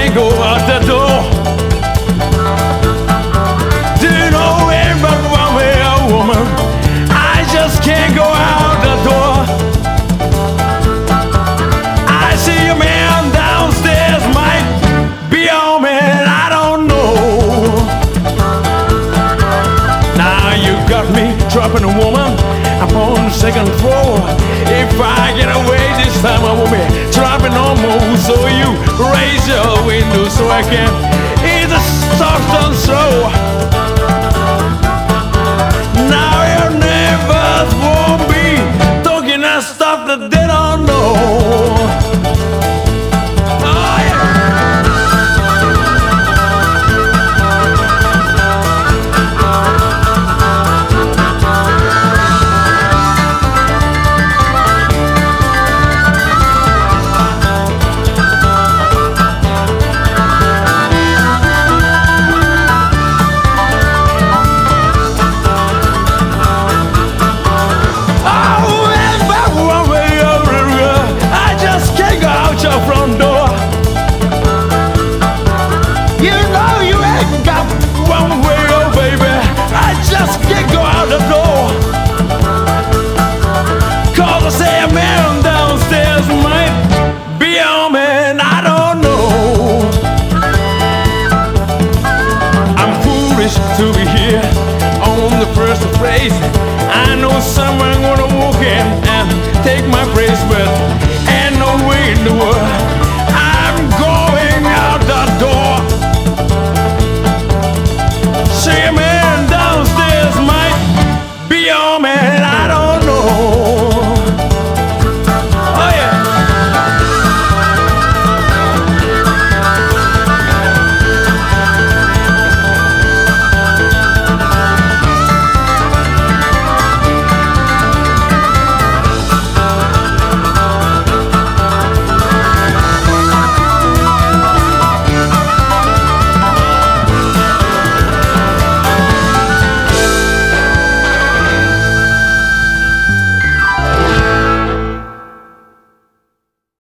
can't go out the door. Do you know anybody want me a woman? I just can't go out the door. I see a man downstairs, might be on me, I don't know. Now you got me dropping a woman up on the second floor. If I get away this time, I won't be dropping no more. So you raise your window so I can